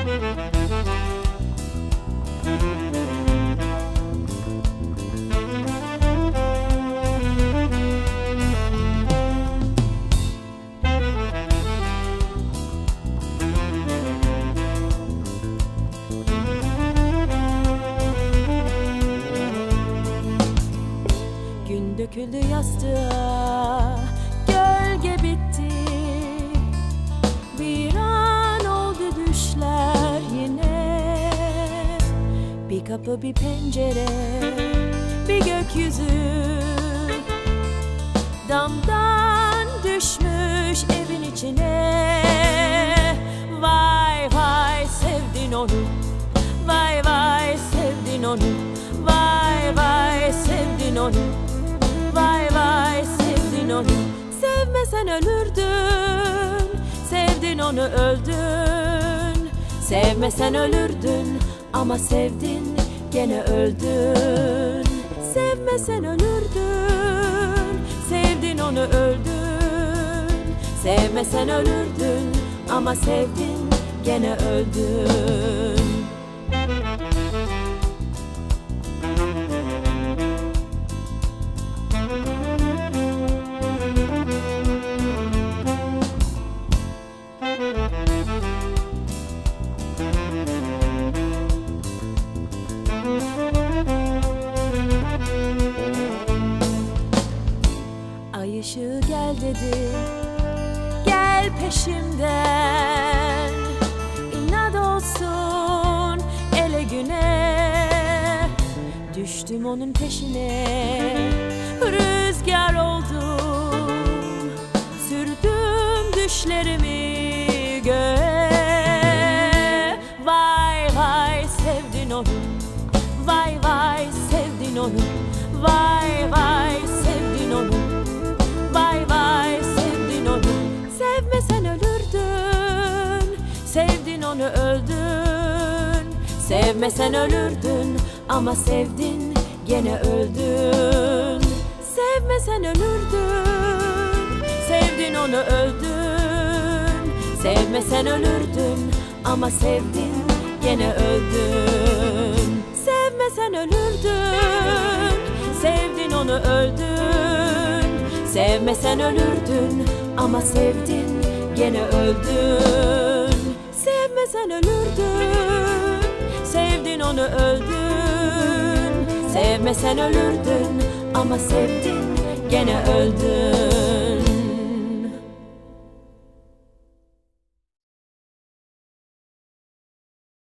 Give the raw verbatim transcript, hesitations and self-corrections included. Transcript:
Gün döküldü yastığa, gölge bitti. Bir an oldu düşler yine. Bir kapı, bir pencere, bir gökyüzü. Damdan düşmüş evin içine. Vay vay sevdin onu, vay vay sevdin onu, vay vay sevdin onu, vay vay sevdin onu. Sevmesen ölürdün, sevdin onu öldün. Sevmesen ölürdün ama sevdin gene öldün. Sevmesen ölürdün, sevdin onu öldün. Sevmesen ölürdün ama sevdin gene öldün. Ay ışığı gel dedi, gel peşimden. İnat olsun ele güne, düştüm onun peşine. Rüzgar oldum, sürdüm düşlerimi göğe. Vay vay sevdin onu, vay vay sevdin onu, vay vay sevdin onu, vay vay sevdin onu. Sevmesen ölürdün, sevdin onu öldün. Sevmesen ölürdün ama sevdin gene öldün. Sevmesen ölürdün, sevdin onu öldün. Sevmesen ölürdün ama sevdin gene öldün. Sevmesen ölürdün, sevdin onu öldün. Sevmesen ölürdün ama sevdin gene öldün. Sevmesen ölürdün, sevdin onu öldün. Sevmesen ölürdün ama sevdin gene öldün.